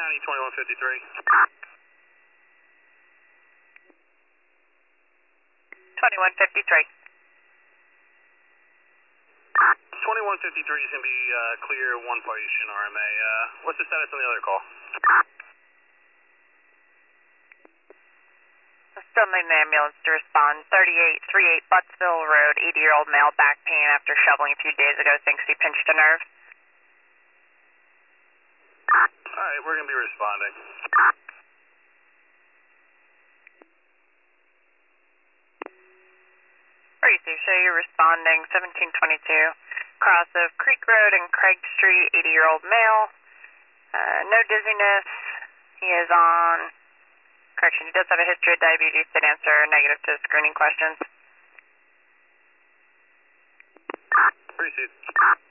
County 2153. 2153. 2153 is going to be clear, one patient RMA. What's the status on the other call? Still need an ambulance to respond. 3838 Buttsville Road, 80-year-old male, back pain after shoveling a few days ago, thinks he pinched a nerve. Alright, we're going to be responding. So you're responding, 1722, cross of Creek Road and Craig Street, 80-year-old male. No dizziness. He is on, correction, he does have a history of diabetes, did answer negative to screening questions. Proceed.